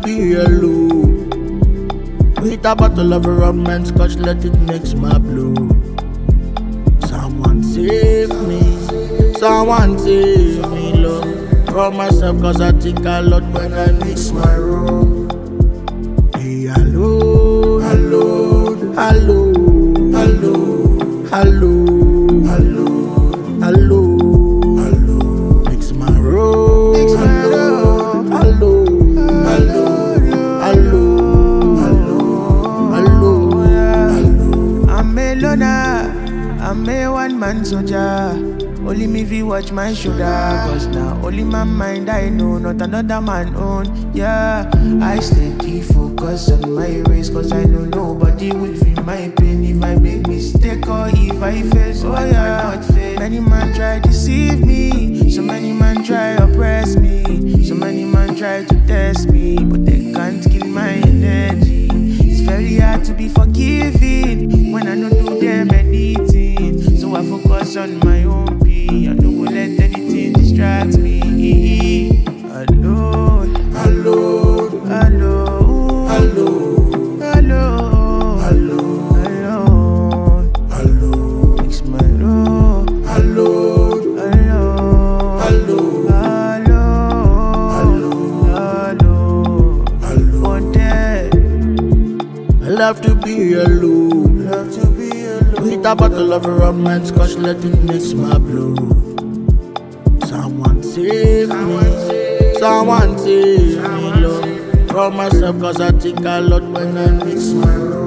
be alone. With a bottle of rum and scotch, let it mix my blow. Someone save me, Lord. From myself, cause I think a lot when I mix my rum. Be alone, alone, alone, alone, alone, alone, alone, alone. Mix my rum, alone, alone, alone, alone. I'm a loner, I'm a one-man soldier. Only me fi watch my shoulder, cause now only my mind I know, not another man own. Yeah, I steady focus on my race, cause I know nobody will feel my pain if I make mistake or if I fail. So I cannot fail. Many man try deceive me, so many man try oppress me, so many man try to test me, but they can't kill my energy. It's very hard to be forgiving when I don't do them anything. So I focus on my own peace. I don't let anything distract me. Alone, alone, alone, alone, alone, alone, alone, alone. Mix my room. alone, Alone, alone, alone, alone. One day, I love to be alone. With a bottle of rum and scotch, let it mix my blow. Someone save me, Lord. From myself, cause I think a lot when I mix my rum.